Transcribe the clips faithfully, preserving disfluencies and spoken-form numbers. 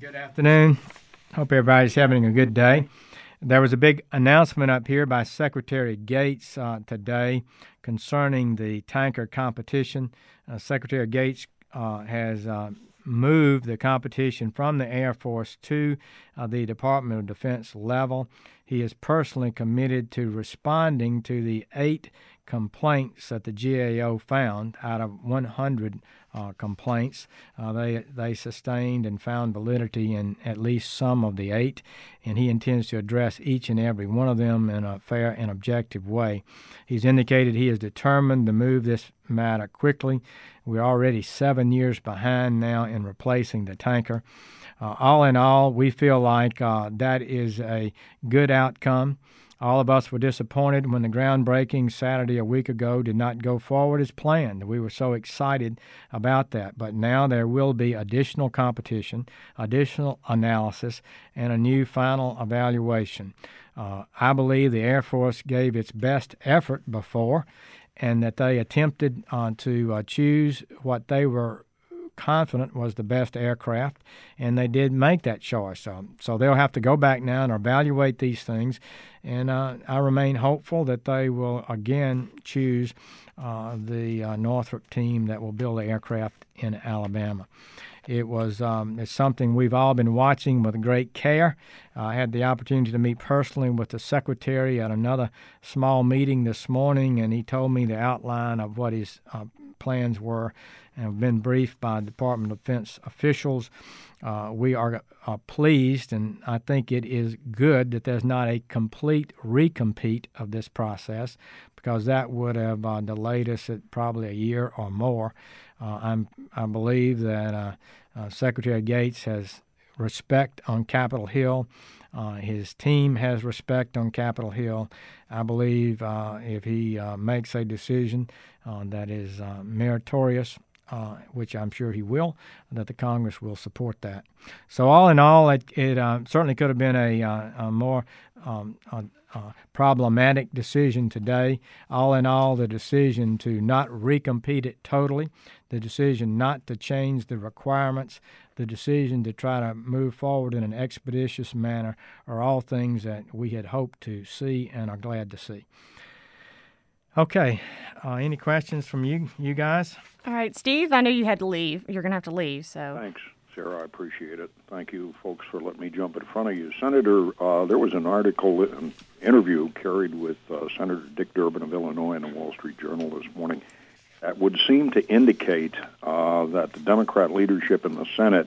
Good afternoon. Hope everybody's having a good day. There was a big announcement up here by Secretary Gates uh, today concerning the tanker competition. Uh, Secretary Gates uh, has uh, moved the competition from the Air Force to uh, the Department of Defense level. He is personally committed to responding to the eight complaints that the G A O found out of one hundred uh, complaints. Uh, they they sustained and found validity in at least some of the eight, and he intends to address each and every one of them in a fair and objective way. He's indicated he is determined to move this matter quickly. We're already seven years behind now in replacing the tanker. Uh, all in all, we feel like uh, that is a good outcome. All of us were disappointed when the groundbreaking Saturday a week ago did not go forward as planned. We were so excited about that. But now there will be additional competition, additional analysis, and a new final evaluation. Uh, I believe the Air Force gave its best effort before, and that they attempted uh, to uh, choose what they were confident was the best aircraft, and they did make that choice. Um, so they'll have to go back now and evaluate these things, and uh, I remain hopeful that they will again choose uh, the uh, Northrop team that will build the aircraft in Alabama. It was um, it's something we've all been watching with great care. Uh, I had the opportunity to meet personally with the Secretary at another small meeting this morning, and he told me the outline of what his uh, plans were, and have been briefed by Department of Defense officials. Uh, we are uh, pleased, and I think it is good that there's not a complete recompete of this process, because that would have uh, delayed us at probably a year or more. Uh, I'm, I believe that uh, uh, Secretary Gates has respect on Capitol Hill. Uh, his team has respect on Capitol Hill. I believe uh, if he uh, makes a decision uh, that is uh, meritorious, uh, which I'm sure he will, that the Congress will support that. So all in all, it, it uh, certainly could have been a, uh, a more um, a, a problematic decision today. All in all, the decision to not recompete it totally, the decision not to change the requirements, the decision to try to move forward in an expeditious manner are all things that we had hoped to see and are glad to see. Okay, uh, any questions from you, you guys? All right, Steve, I know you had to leave. You're going to have to leave, so. Thanks, Sarah. I appreciate it. Thank you, folks, for letting me jump in front of you. Senator, uh, there was an article, an interview carried with uh, Senator Dick Durbin of Illinois in the Wall Street Journal this morning that would seem to indicate uh, that the Democrat leadership in the Senate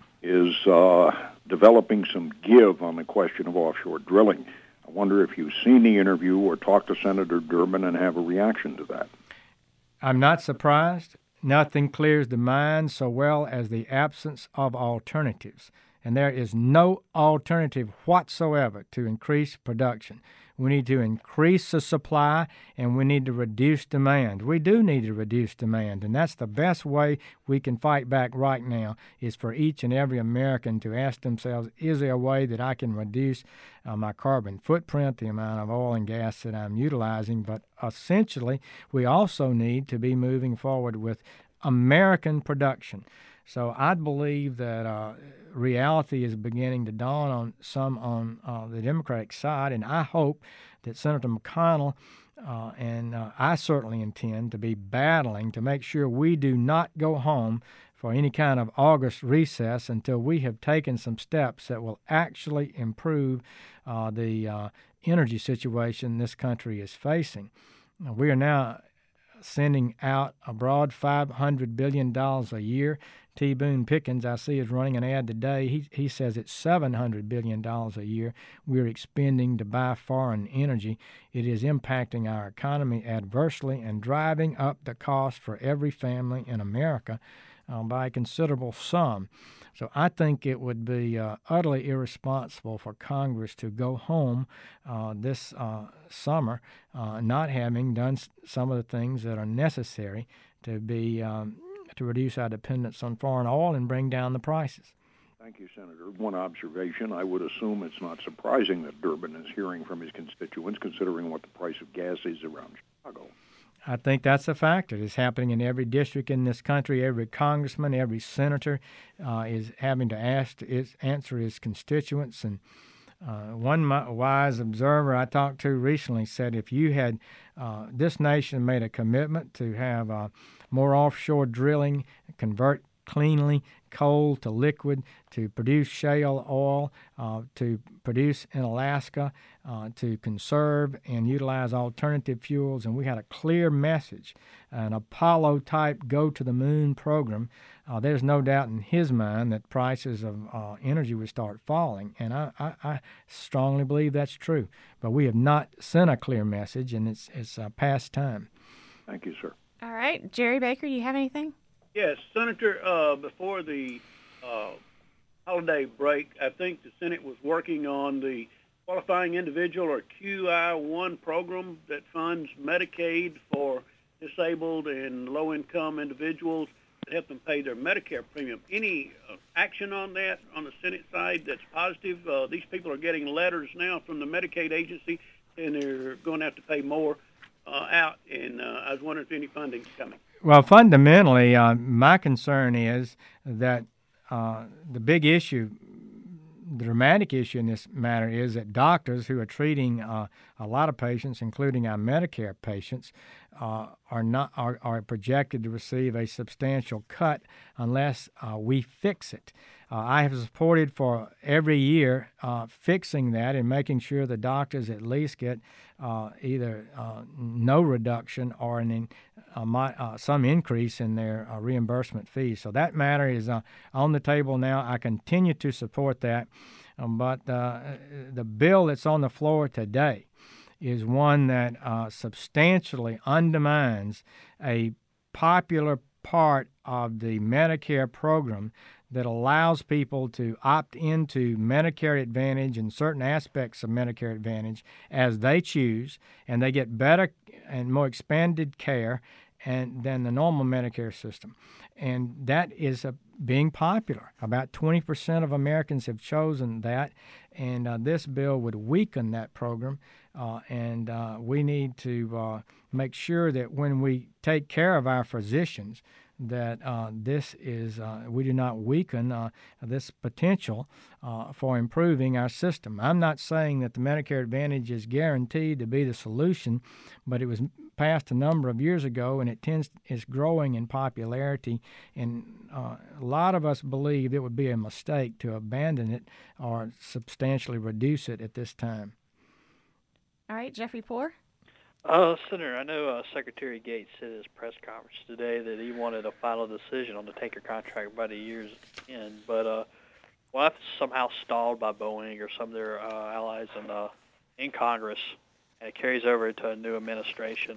is uh, developing some give on the question of offshore drilling. I wonder if you've seen the interview or talked to Senator Durbin and have a reaction to that. I'm not surprised. Nothing clears the mind so well as the absence of alternatives, and there is no alternative whatsoever to increase production. We need to increase the supply, and we need to reduce demand. We do need to reduce demand, and that's the best way we can fight back right now, is for each and every American to ask themselves, is there a way that I can reduce uh, my carbon footprint, the amount of oil and gas that I'm utilizing? But essentially, we also need to be moving forward with American production. So I believe that uh, reality is beginning to dawn on some on uh, the Democratic side, and I hope that Senator McConnell uh, and uh, I certainly intend to be battling to make sure we do not go home for any kind of August recess until we have taken some steps that will actually improve uh, the uh, energy situation this country is facing. Now, we are now sending out abroad five hundred billion dollars a year. T. Boone Pickens, I see, is running an ad today. He he says it's seven hundred billion dollars a year we're expending to buy foreign energy. It is impacting our economy adversely and driving up the cost for every family in America uh, by a considerable sum. So I think it would be uh, utterly irresponsible for Congress to go home uh, this uh, summer uh, not having done some of the things that are necessary to be um, to reduce our dependence on foreign oil and bring down the prices. Thank you, Senator. One observation, I would assume it's not surprising that Durbin is hearing from his constituents, considering what the price of gas is around Chicago. I think that's a factor. It's happening in every district in this country. Every congressman, every senator uh, is having to ask is answer his constituents. And uh, one mi- wise observer I talked to recently said, if you had uh, this nation made a commitment to have uh, more offshore drilling, convert cleanly coal to liquid, to produce shale oil, uh, to produce in Alaska, uh, to conserve and utilize alternative fuels. And we had a clear message, an Apollo-type go-to-the-moon program. Uh, there's no doubt in his mind that prices of uh, energy would start falling, and I, I, I strongly believe that's true. But we have not sent a clear message, and it's, it's uh, past time. Thank you, sir. All right. Jerry Baker, do you have anything? Yes, Senator, uh, before the uh, holiday break, I think the Senate was working on the Qualifying Individual, or Q I one program that funds Medicaid for disabled and low-income individuals to help them pay their Medicare premium. Any uh, action on that on the Senate side that's positive? Uh, these people are getting letters now from the Medicaid agency, and they're going to have to pay more uh, out, and uh, I was wondering if any funding's coming. Well, fundamentally, uh, my concern is that uh, the big issue, the dramatic issue in this matter is that doctors who are treating uh, a lot of patients, including our Medicare patients, uh, are not are, are projected to receive a substantial cut unless uh, we fix it. Uh, I have supported for every year uh, fixing that and making sure the doctors at least get uh, either uh, no reduction or an in, uh, my, uh, some increase in their uh, reimbursement fees. So that matter is uh, on the table now. I continue to support that, um, but uh, the bill that's on the floor today is one that uh, substantially undermines a popular part of the Medicare program that allows people to opt into Medicare Advantage and certain aspects of Medicare Advantage as they choose, and they get better and more expanded care and than the normal Medicare system. And that is a, being popular. About twenty percent of Americans have chosen that, and uh, this bill would weaken that program. Uh, and uh, we need to uh, make sure that when we take care of our physicians, that uh, this is uh, we do not weaken uh, this potential uh, for improving our system. I'm not saying that the Medicare Advantage is guaranteed to be the solution, but it was passed a number of years ago, and it tends is growing in popularity. And uh, a lot of us believe it would be a mistake to abandon it or substantially reduce it at this time. All right, Jeffrey Poore. Uh, Senator, I know uh, Secretary Gates said at his press conference today that he wanted a final decision on the tanker contract by the year's end, but uh, what if it's somehow stalled by Boeing or some of their uh, allies in, uh, in Congress, and it carries over to a new administration,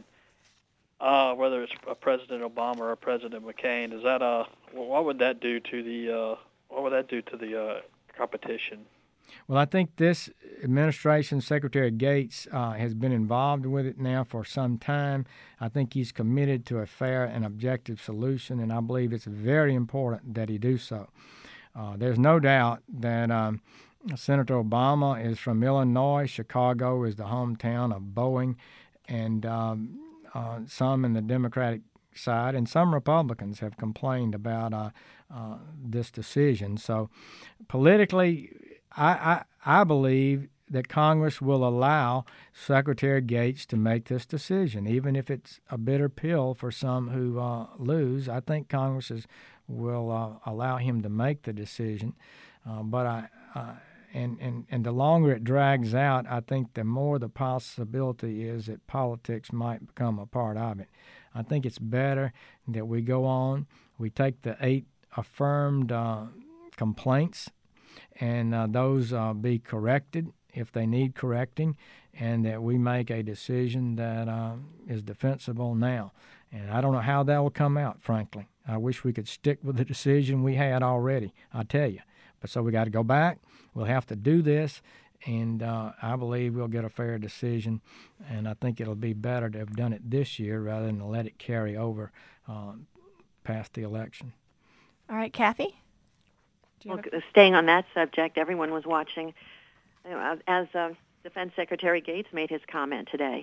uh, whether it's a President Obama or a President McCain? Is that uh, what would that do to the uh, what would that do to the uh, competition? Well, I think this administration, Secretary Gates, uh, has been involved with it now for some time. I think he's committed to a fair and objective solution, and I believe it's very important that he do so. Uh, there's no doubt that um, Senator Obama is from Illinois. Chicago is the hometown of Boeing, and um, uh, some in the Democratic side and some Republicans have complained about uh, uh, this decision. So politically, I, I, I believe that Congress will allow Secretary Gates to make this decision, even if it's a bitter pill for some who uh, lose. I think Congress is, will uh, allow him to make the decision. Uh, but I, uh, and, and, and the longer it drags out, I think the more the possibility is that politics might become a part of it. I think it's better that we go on, we take the eight affirmed uh, complaints, and uh, those uh, be corrected if they need correcting, and that we make a decision that uh, is defensible now. And I don't know how that will come out, frankly. I wish we could stick with the decision we had already, I tell you. But so we got to go back. We'll have to do this, and uh, I believe we'll get a fair decision, and I think it'll be better to have done it this year rather than to let it carry over uh, past the election. All right, Kathy? Well, staying on that subject, everyone was watching you know, as uh, Defense Secretary Gates made his comment today.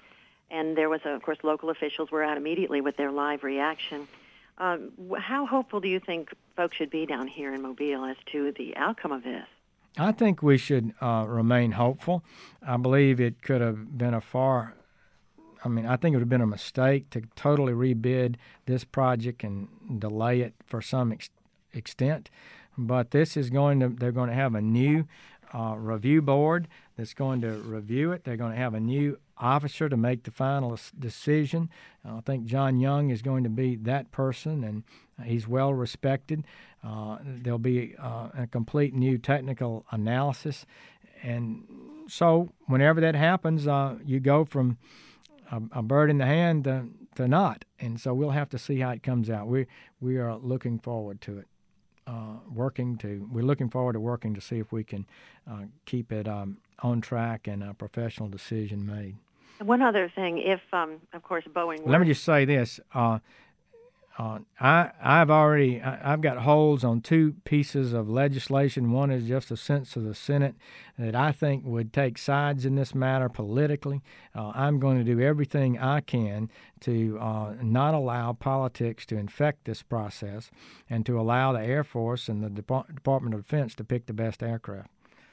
and there was, a, of course, local officials were out immediately with their live reaction. Um, how hopeful do you think folks should be down here in Mobile as to the outcome of this? I think we should uh, remain hopeful. I believe it could have been a far, I mean, I think it would have been a mistake to totally rebid this project and delay it for some ex- extent. But this is going to, they're going to have a new uh, review board that's going to review it. They're going to have a new officer to make the final decision. Uh, I think John Young is going to be that person, and he's well respected. Uh, there'll be uh, a complete new technical analysis. And so whenever that happens, uh, you go from a, a bird in the hand to, to not. And so we'll have to see how it comes out. We, we are looking forward to it. Uh, working to, we're looking forward to working to see if we can uh, keep it um, on track and a professional decision made. One other thing, if, um, of course, Boeing... Let me just say this. Uh, uh, I, I've already, I, I've got holds on two pieces of legislation. One is just a sense of the Senate that I think would take sides in this matter politically. Uh, I'm going to do everything I can to uh, not allow politics to infect this process and to allow the Air Force and the Dep- Department of Defense to pick the best aircraft.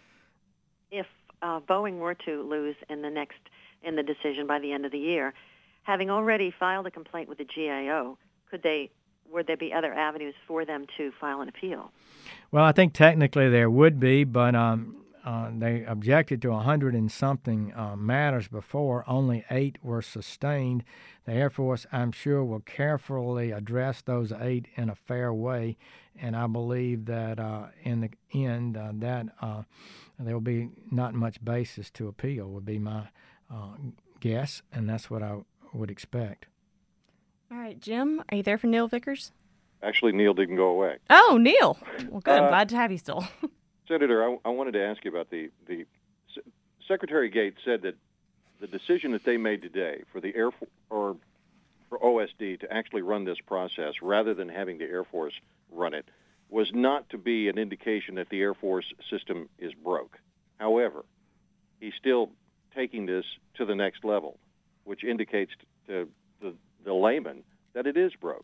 If uh, Boeing were to lose in the next in the decision by the end of the year, having already filed a complaint with the G A O, could they, would there be other avenues for them to file an appeal? Well, I think technically there would be, but um, uh, they objected to a hundred and something uh, matters before. Only eight were sustained. The Air Force, I'm sure, will carefully address those eight in a fair way, and I believe that uh, in the end uh, that uh, there will be not much basis to appeal, would be my uh, guess, and that's what I would expect. All right, Jim, are you there for Neil Vickers? Actually, Neil didn't go away. Oh, Neil. Well, good. I'm Uh, glad to have you still. Senator, I, I wanted to ask you about the, the Secretary Gates said that the decision that they made today for the Air Force or for O S D to actually run this process rather than having the Air Force run it was not to be an indication that the Air Force system is broke. However, he's still taking this to the next level, which indicates to the, the layman that it is broke.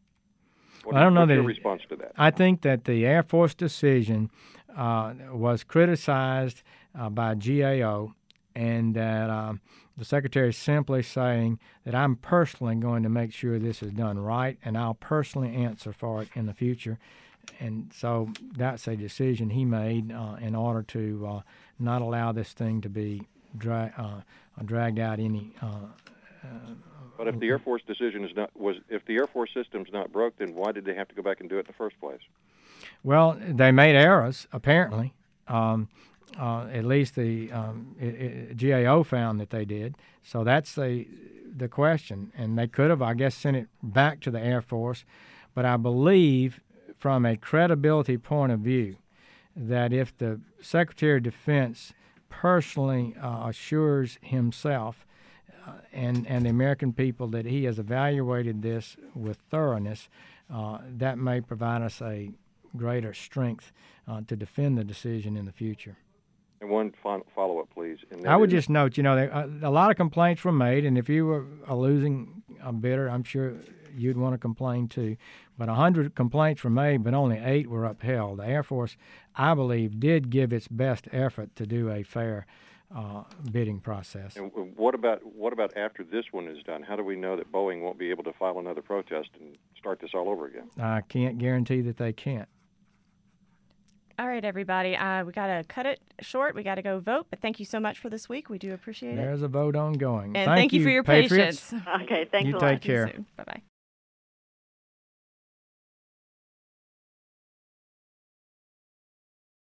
What, I don't know what's that your it, response to that? I think that the Air Force decision uh, was criticized uh, by G A O, and that um, the Secretary is simply saying that I'm personally going to make sure this is done right, and I'll personally answer for it in the future. And so that's a decision he made uh, in order to uh, not allow this thing to be dra- uh, dragged out any. Uh, uh, But if the Air Force decision is not was if the Air Force system's not broke, then why did they have to go back and do it in the first place? Well, they made errors apparently. Um, uh, at least the um, it, it, G A O found that they did. So that's the the question, and they could have, I guess, sent it back to the Air Force. But I believe, from a credibility point of view, that if the Secretary of Defense personally uh, assures himself uh, and, and the American people that he has evaluated this with thoroughness, uh, that may provide us a greater strength uh, to defend the decision in the future. And one final follow-up, please. And I would is, just note, you know, there, a, a lot of complaints were made, and if you were a losing a bidder, I'm sure you'd want to complain too. But a hundred complaints were made, but only eight were upheld. The Air Force, I believe, did give its best effort to do a fair uh, bidding process. And what about what about after this one is done? How do we know that Boeing won't be able to file another protest and start this all over again? I can't guarantee that they can't. All right, everybody. Uh, we got to cut it short. We got to go vote. But thank you so much for this week. We do appreciate it. There's a vote ongoing. And thank, thank you, you for your Patriots. patience. Okay, thanks You a take lot. care. Bye bye.